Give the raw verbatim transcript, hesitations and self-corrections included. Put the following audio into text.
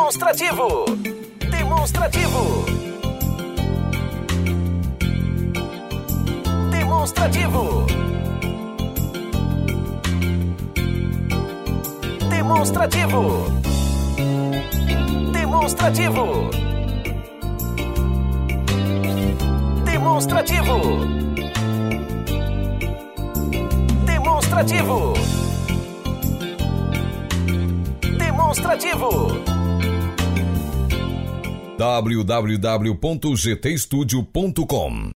Demonstrativo. Demonstrativo. Demonstrativo. Demonstrativo. Demonstrativo. Demonstrativo. Demonstrativo. Demonstrativo. w w w ponto g t studio ponto com